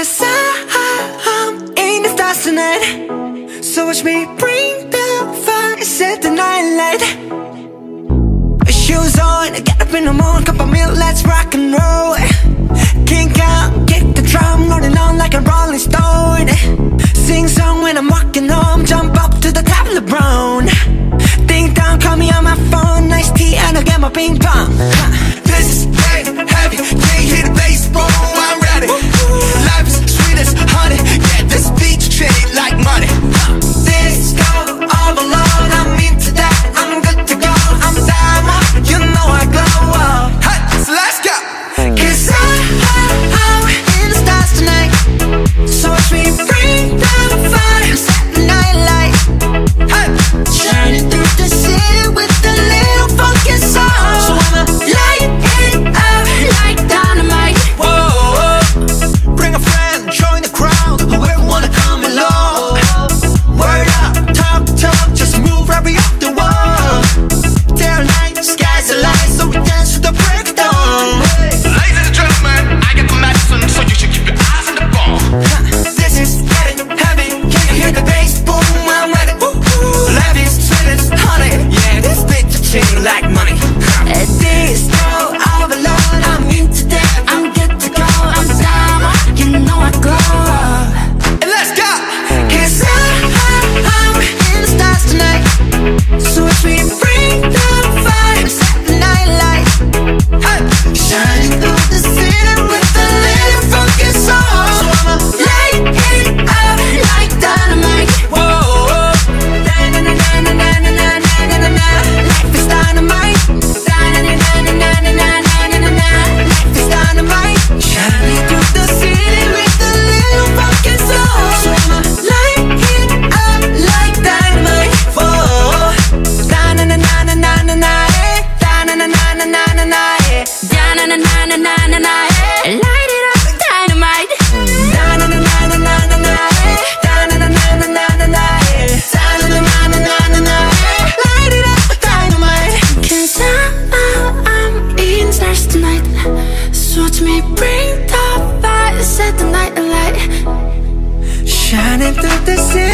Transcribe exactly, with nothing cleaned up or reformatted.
Cause I'm in the stars tonight. So watch me bring the fire, set the night light. Shoes on, get up in the morning, cup of milk, let's rock and roll. Kick out, kick the drum, rolling on like a rolling stone. Sing song when I'm walking home, jump up to the top of the brown. Ding dong, call me on my phone, nice tea and I'll get my ping pong. This is dead heavy, can't hear the bass, boom, I'm ready. Life is sweet as honey, yeah, this beat treat like money. Disco overload, I'm into that, I'm good to go, I'm diamond, you know I glow up. Hey, so let's go. Cause I, I'm in the stars tonight. So watch me bring down the fire, set the night light. Hey, shining through the city with a little funky soul. So I'ma light it up like dynamite. Whoa, bring a friend, join the crowd, whoever wanna come along. Word up, talk, talk, just move right up the wall. Day or night, sky's the light, so we dance to the break of dawn. Ladies and gentlemen, I got the medicine, so you should keep your eyes on the ball. This is getting heavy, can you hear the bass? Boom, I'm ready. Life is sweet as honey, yeah, this bitch a chain like money. Disco overload, I'm into that, I'm good to go, I'm diamond, you know I glow. And let's go. Cause I, I'm in the stars tonight. So watch me bring the fire, set the night light. Hey, shining through the city with a little funky soul. So I'ma light it up like dynamite. Whoa, Da-na-na-na-na-na-na-na-na-na. Life is dynamite. Da-na-na-na-na-na-na-na-na. Life is dynamite. Shining through the city with a little funky soul. So I'ma light it up like dynamite. Whoa. Da-na-na-na-na-na-na-na. Da-na-na-na-na-na-na. Da-na-na-na-na-na-na. Light it up like dynamite. Da-na-na-na-na-na-na. Da-na-na-na-na-na-na. Da-na-na-na-na-na-na. Light it up like dynamite. Cause I'm, I'm in stars tonight. So watch me bring the fire, set the night alight. Shining through the city